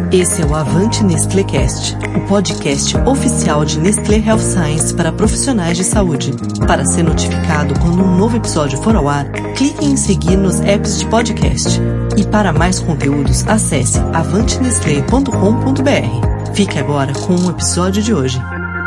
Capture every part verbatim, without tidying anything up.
Esse é o Avante NestléCast, o podcast oficial de Nestlé Health Science para profissionais de saúde. Para ser notificado quando um novo episódio for ao ar, clique em seguir nos apps de podcast. E para mais conteúdos, acesse avante nestlé ponto com ponto b r. Fique agora com o episódio de hoje.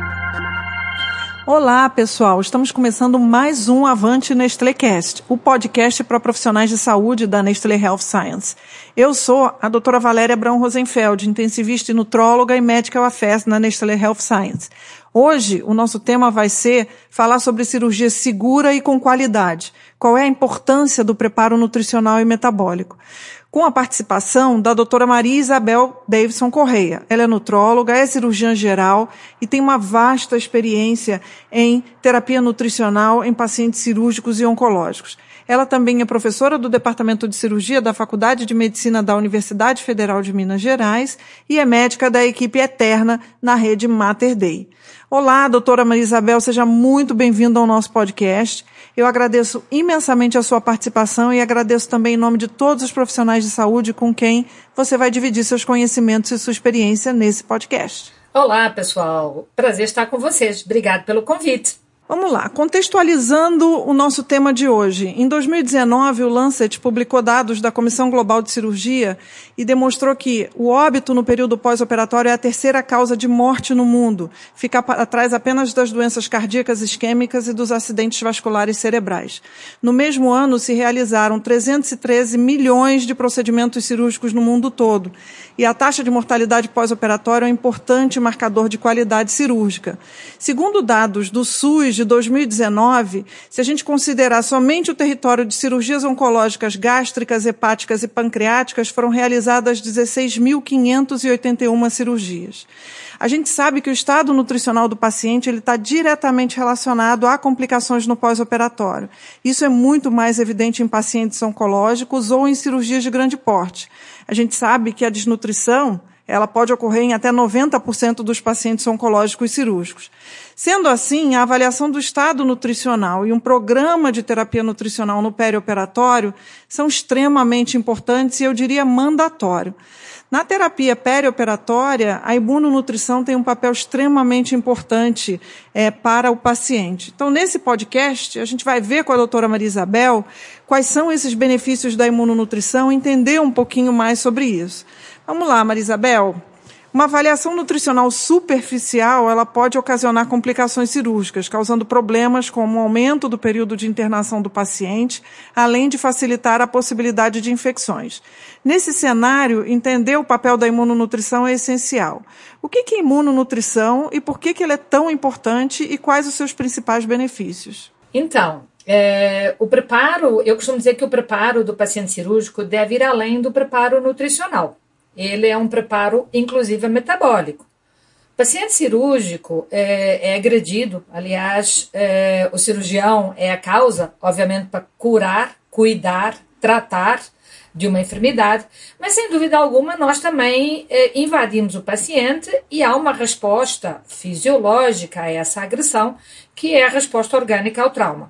Olá, pessoal. Estamos começando mais um Avante NestléCast, o podcast para profissionais de saúde da Nestlé Health Science. Eu sou a doutora Valéria Braun Rosenfeld, intensivista e nutróloga e Medical Affairs na Nestlé Health Science. Hoje, o nosso tema vai ser falar sobre cirurgia segura e com qualidade. Qual é a importância do preparo nutricional e metabólico? Com a participação da doutora Maria Isabel Davidson Correia. Ela é nutróloga, é cirurgiã geral e tem uma vasta experiência em terapia nutricional em pacientes cirúrgicos e oncológicos. Ela também é professora do Departamento de Cirurgia da Faculdade de Medicina da Universidade Federal de Minas Gerais e é médica da equipe Eterna na rede Mater Dei. Olá, doutora Maria Isabel, seja muito bem-vinda ao nosso podcast. Eu agradeço imensamente a sua participação e agradeço também em nome de todos os profissionais de saúde com quem você vai dividir seus conhecimentos e sua experiência nesse podcast. Olá, pessoal. Prazer estar com vocês. Obrigado pelo convite. Vamos lá, contextualizando o nosso tema de hoje. Em dois mil e dezenove, o Lancet publicou dados da Comissão Global de Cirurgia e demonstrou que o óbito no período pós-operatório é a terceira causa de morte no mundo. Fica atrás apenas das doenças cardíacas isquêmicas e dos acidentes vasculares cerebrais. No mesmo ano, se realizaram trezentos e treze milhões de procedimentos cirúrgicos no mundo todo. E a taxa de mortalidade pós-operatória é um importante marcador de qualidade cirúrgica. Segundo dados do SUS de dois mil e dezenove, se a gente considerar somente o território de cirurgias oncológicas gástricas, hepáticas e pancreáticas, foram realizadas dezesseis mil quinhentas e oitenta e uma cirurgias. A gente sabe que o estado nutricional do paciente ele está diretamente relacionado a complicações no pós-operatório. Isso é muito mais evidente em pacientes oncológicos ou em cirurgias de grande porte. A gente sabe que a desnutrição ela pode ocorrer em até noventa por cento dos pacientes oncológicos cirúrgicos. Sendo assim, a avaliação do estado nutricional e um programa de terapia nutricional no perioperatório são extremamente importantes e eu diria mandatório. Na terapia perioperatória, a imunonutrição tem um papel extremamente importante é, para o paciente. Então, nesse podcast, a gente vai ver com a doutora Maria Isabel quais são esses benefícios da imunonutrição e entender um pouquinho mais sobre isso. Vamos lá, Maria Isabel. Uma avaliação nutricional superficial, ela pode ocasionar complicações cirúrgicas, causando problemas como o aumento do período de internação do paciente, além de facilitar a possibilidade de infecções. Nesse cenário, entender o papel da imunonutrição é essencial. O que é imunonutrição e por que ela é tão importante e quais os seus principais benefícios? Então, é, o preparo, eu costumo dizer que o preparo do paciente cirúrgico deve ir além do preparo nutricional. Ele é um preparo, inclusive, metabólico. O paciente cirúrgico é, é agredido, aliás, é, o cirurgião é a causa, obviamente, para curar, cuidar, tratar de uma enfermidade, mas, sem dúvida alguma, nós também é, invadimos o paciente e há uma resposta fisiológica a essa agressão, que é a resposta orgânica ao trauma.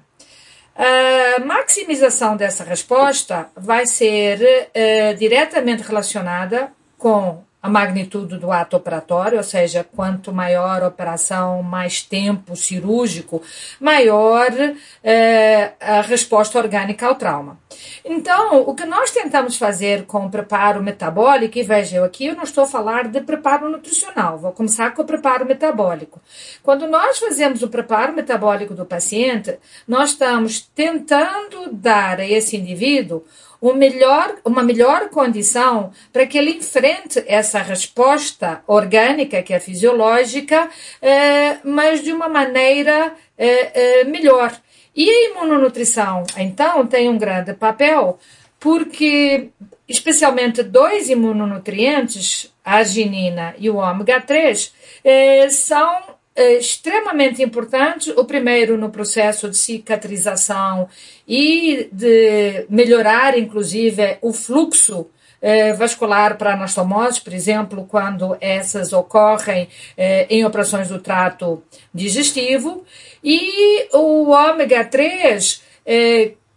A maximização dessa resposta vai ser uh, diretamente relacionada com a magnitude do ato operatório, ou seja, quanto maior a operação, mais tempo cirúrgico, maior uh, a resposta orgânica ao trauma. Então, o que nós tentamos fazer com o preparo metabólico, e veja, eu aqui eu não estou a falar de preparo nutricional, vou começar com o preparo metabólico. Quando nós fazemos o preparo metabólico do paciente, nós estamos tentando dar a esse indivíduo um melhor, uma melhor condição para que ele enfrente essa resposta orgânica, que é fisiológica, eh, mas de uma maneira eh, eh, melhor. E a imunonutrição, então, tem um grande papel, porque, especialmente dois imunonutrientes, a arginina e o ômega três, eh, são eh, extremamente importantes. O primeiro no processo de cicatrização e de melhorar, inclusive, o fluxo eh, vascular para anastomoses, por exemplo, quando essas ocorrem eh, em operações do trato digestivo. E o ômega três, eh,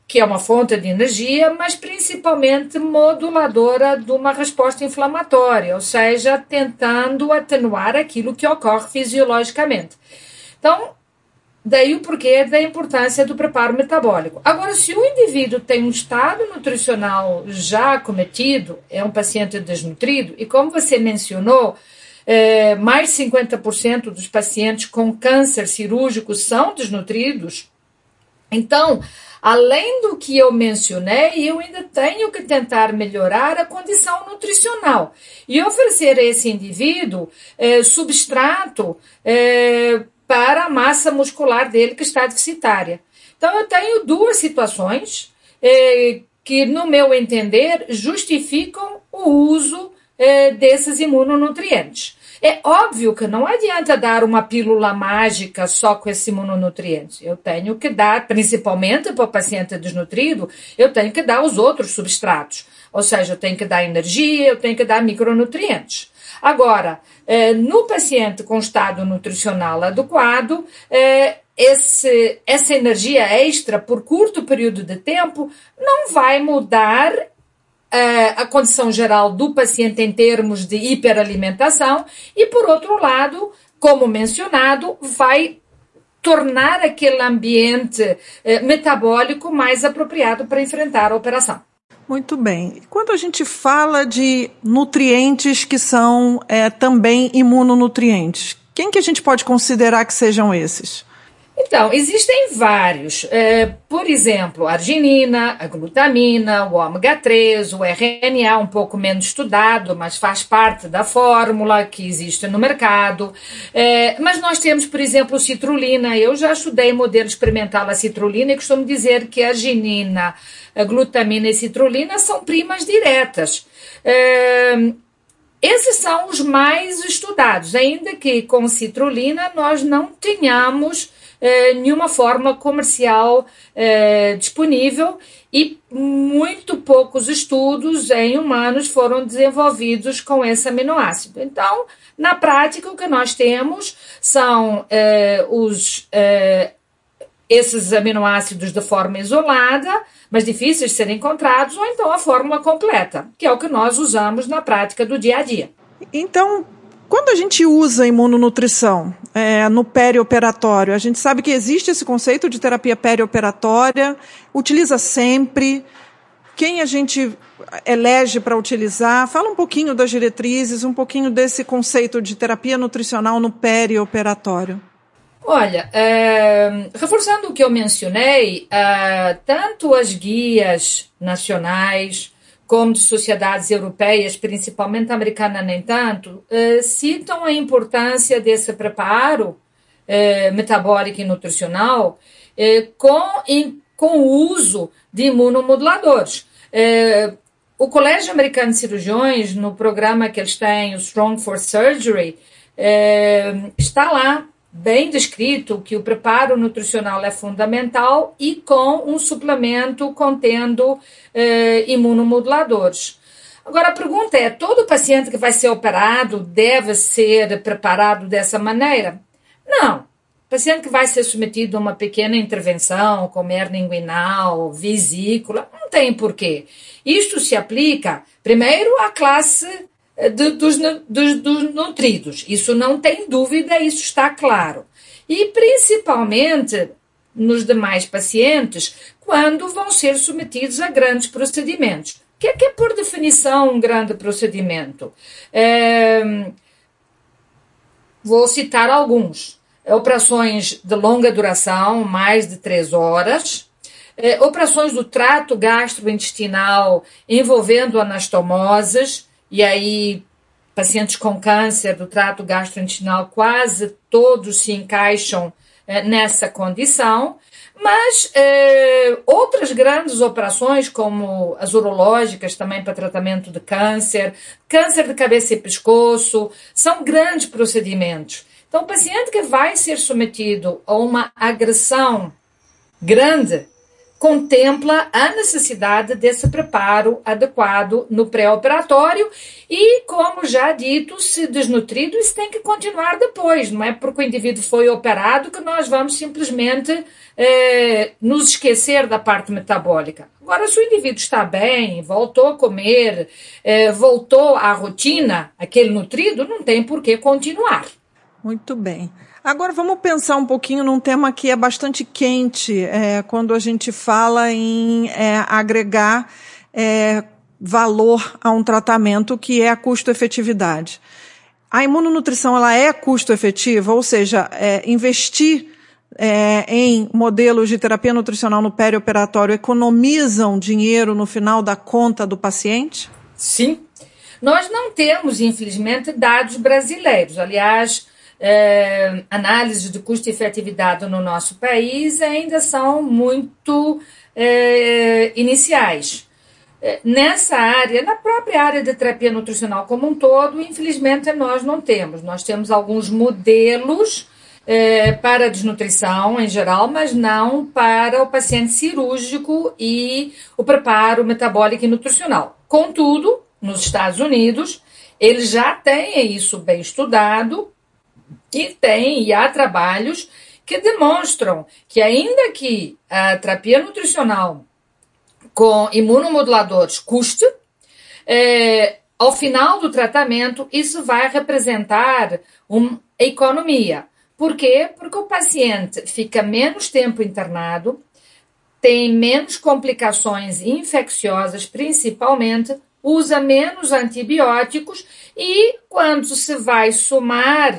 que é uma fonte de energia, mas principalmente moduladora de uma resposta inflamatória, ou seja, tentando atenuar aquilo que ocorre fisiologicamente. Então, daí o porquê da importância do preparo metabólico. Agora, se o indivíduo tem um estado nutricional já acometido, é um paciente desnutrido, e como você mencionou, é, mais de cinquenta por cento dos pacientes com câncer cirúrgico são desnutridos, então, além do que eu mencionei, eu ainda tenho que tentar melhorar a condição nutricional e oferecer a esse indivíduo é, substrato é, para a massa muscular dele que está deficitária. Então, eu tenho duas situações é, que, no meu entender, justificam o uso é, desses imunonutrientes. É óbvio que não adianta dar uma pílula mágica só com esses imunonutrientes. Eu tenho que dar, principalmente para o paciente desnutrido, eu tenho que dar os outros substratos. Ou seja, eu tenho que dar energia, eu tenho que dar micronutrientes. Agora, no paciente com estado nutricional adequado, esse, essa energia extra por curto período de tempo não vai mudar a condição geral do paciente em termos de hiperalimentação e, por outro lado, como mencionado, vai tornar aquele ambiente metabólico mais apropriado para enfrentar a operação. Muito bem. Quando a gente fala de nutrientes que são é, também imunonutrientes, quem que a gente pode considerar que sejam esses? Então, existem vários. É, por exemplo, a arginina, a glutamina, o ômega três, o R N A, um pouco menos estudado, mas faz parte da fórmula que existe no mercado. É, mas nós temos, por exemplo, citrulina. Eu já estudei modelo experimental da citrulina e costumo dizer que a arginina, a glutamina e a citrulina são primas diretas. É, esses são os mais estudados, ainda que com citrulina nós não tenhamos Eh, nenhuma forma comercial eh, disponível e muito poucos estudos em humanos foram desenvolvidos com esse aminoácido. Então, na prática, o que nós temos são eh, os, eh, esses aminoácidos de forma isolada, mas difíceis de serem encontrados, ou então a fórmula completa, que é o que nós usamos na prática do dia a dia. Então, quando a gente usa imunonutrição é, no perioperatório, a gente sabe que existe esse conceito de terapia perioperatória, utiliza sempre, quem a gente elege para utilizar? Fala um pouquinho das diretrizes, um pouquinho desse conceito de terapia nutricional no perioperatório. Olha, é, reforçando o que eu mencionei, é, tanto as guias nacionais como de sociedades europeias, principalmente americana nem tanto, eh, citam a importância desse preparo eh, metabólico e nutricional eh, com, em, com o uso de imunomoduladores. Eh, o Colégio Americano de Cirurgiões, no programa que eles têm, o Strong for Surgery, eh, está lá bem descrito que o preparo nutricional é fundamental e com um suplemento contendo eh, imunomoduladores. Agora, a pergunta é, todo paciente que vai ser operado deve ser preparado dessa maneira? Não. O paciente que vai ser submetido a uma pequena intervenção, como hernia inguinal, vesícula, não tem porquê. Isto se aplica, primeiro, à classe De, dos, dos, dos nutridos. Isso não tem dúvida, isso está claro. E principalmente nos demais pacientes, quando vão ser submetidos a grandes procedimentos. O que é que é, por definição, um grande procedimento? É, vou citar alguns. Operações de longa duração, mais de três horas. É, operações do trato gastrointestinal envolvendo anastomoses. E aí, pacientes com câncer do trato gastrointestinal, quase todos se encaixam eh, nessa condição, mas eh, outras grandes operações, como as urológicas, também para tratamento de câncer, câncer de cabeça e pescoço, são grandes procedimentos. Então, o paciente que vai ser submetido a uma agressão grande, contempla a necessidade desse preparo adequado no pré-operatório e, como já dito, se desnutrido, isso tem que continuar depois. Não é porque o indivíduo foi operado que nós vamos simplesmente eh, nos esquecer da parte metabólica. Agora, se o indivíduo está bem, voltou a comer, eh, voltou à rotina, aquele nutrido, não tem por que continuar. Muito bem. Agora vamos pensar um pouquinho num tema que é bastante quente é, quando a gente fala em é, agregar é, valor a um tratamento, que é a custo-efetividade. A imunonutrição ela é custo-efetiva, ou seja, é, investir é, em modelos de terapia nutricional no perioperatório economizam dinheiro no final da conta do paciente? Sim. Nós não temos, infelizmente, dados brasileiros. Aliás, É, análises de custo e efetividade no nosso país ainda são muito é, iniciais. É, nessa área, na própria área de terapia nutricional como um todo, infelizmente nós não temos. Nós temos alguns modelos é, para a desnutrição em geral, mas não para o paciente cirúrgico e o preparo metabólico e nutricional. Contudo, nos Estados Unidos, eles já têm isso bem estudado. E tem, e há trabalhos que demonstram que, ainda que a terapia nutricional com imunomoduladores custe, é, ao final do tratamento isso vai representar uma economia. Por quê? Porque o paciente fica menos tempo internado, tem menos complicações infecciosas, principalmente, usa menos antibióticos e, quando se vai somar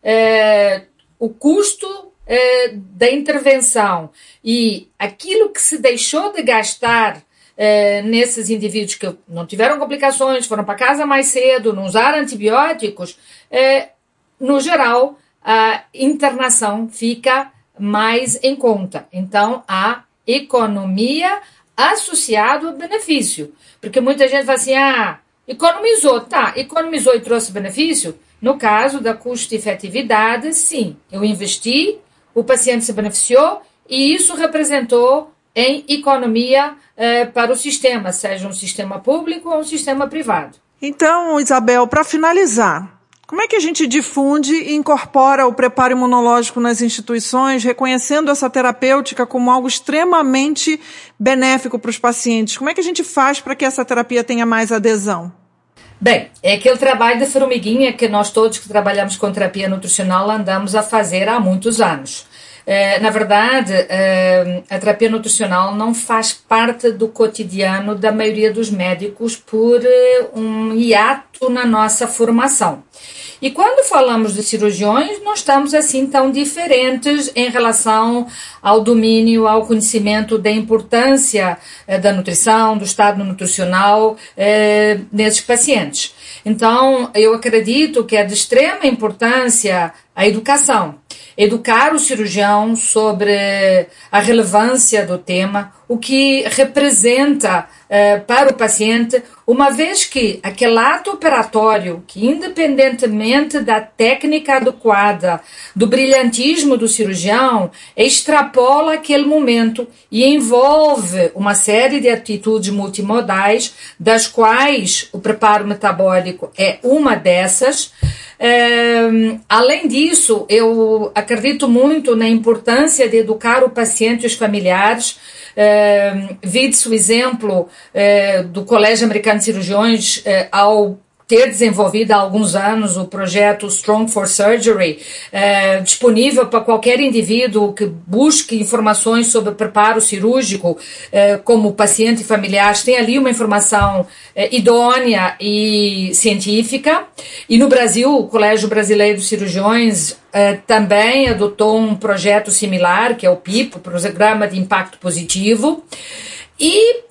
É, o custo é, da intervenção e aquilo que se deixou de gastar é, nesses indivíduos que não tiveram complicações, foram para casa mais cedo, não usaram antibióticos, é, no geral, a internação fica mais em conta. Então, a economia associada ao benefício. Porque muita gente fala assim, ah, economizou, tá, economizou e trouxe benefício? No caso da custo-efetividade, sim, eu investi, o paciente se beneficiou e isso representou em economia eh, para o sistema, seja um sistema público ou um sistema privado. Então, Isabel, para finalizar, como é que a gente difunde e incorpora o preparo imunológico nas instituições, reconhecendo essa terapêutica como algo extremamente benéfico para os pacientes? Como é que a gente faz para que essa terapia tenha mais adesão? Bem, é aquele trabalho de formiguinha que nós todos que trabalhamos com terapia nutricional andamos a fazer há muitos anos. É, na verdade, é, a terapia nutricional não faz parte do cotidiano da maioria dos médicos por é, um hiato na nossa formação. E quando falamos de cirurgiões, não estamos assim tão diferentes em relação ao domínio, ao conhecimento da importância eh, da nutrição, do estado nutricional eh, nesses pacientes. Então, eu acredito que é de extrema importância a educação. Educar o cirurgião sobre a relevância do tema, o que representa eh, para o paciente, uma vez que aquele ato operatório, que independentemente da técnica adequada, do brilhantismo do cirurgião, extrapola aquele momento e envolve uma série de atitudes multimodais, das quais o preparo metabólico é uma dessas. É, além disso, eu acredito muito na importância de educar o paciente e os familiares. É, vide-se o exemplo é, do Colégio Americano de Cirurgiões é, ao ter desenvolvido há alguns anos o projeto Strong for Surgery, é, disponível para qualquer indivíduo que busque informações sobre preparo cirúrgico, é, como paciente e familiares, tem ali uma informação é, idônea e científica. E no Brasil, o Colégio Brasileiro de Cirurgiões é, também adotou um projeto similar, que é o P I P, o Programa de Impacto Positivo, e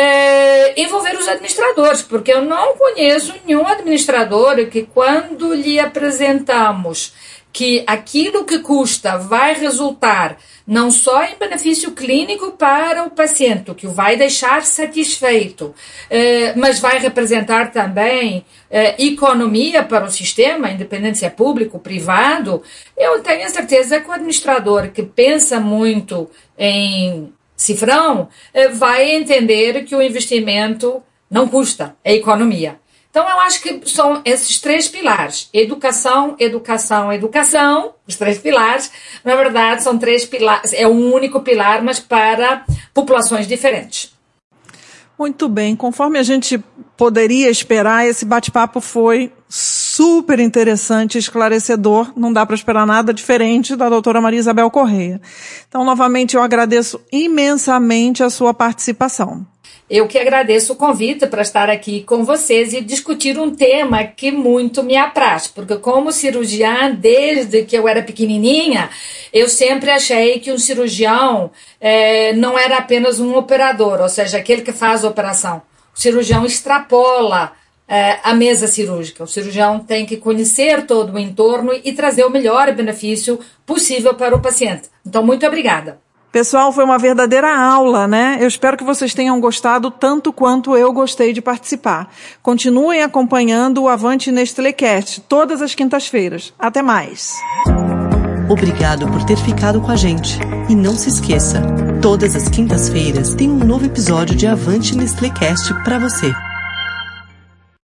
É, envolver os administradores, porque eu não conheço nenhum administrador que, quando lhe apresentamos que aquilo que custa vai resultar não só em benefício clínico para o paciente, que o vai deixar satisfeito, eh, mas vai representar também eh, economia para o sistema, independente se é público ou privado, eu tenho a certeza que o administrador que pensa muito em cifrão, vai entender que o investimento não custa, é economia. Então, eu acho que são esses três pilares. Educação, educação, educação. Os três pilares, na verdade, são três pilares. É um único pilar, mas para populações diferentes. Muito bem. Conforme a gente poderia esperar, esse bate-papo foi super interessante e esclarecedor. Não dá para esperar nada diferente da doutora Maria Isabel Correia. Então, novamente, eu agradeço imensamente a sua participação. Eu que agradeço o convite para estar aqui com vocês e discutir um tema que muito me apraz, porque como cirurgiã, desde que eu era pequenininha, eu sempre achei que um cirurgião eh, não era apenas um operador, ou seja, aquele que faz a operação. O cirurgião extrapola eh, a mesa cirúrgica. O cirurgião tem que conhecer todo o entorno e trazer o melhor benefício possível para o paciente. Então, muito obrigada. Pessoal, foi uma verdadeira aula, né? Eu espero que vocês tenham gostado tanto quanto eu gostei de participar. Continuem acompanhando o Avante NestléCast todas as quintas-feiras. Até mais. Obrigado por ter ficado com a gente. E não se esqueça, todas as quintas-feiras tem um novo episódio de Avante NestléCast para você.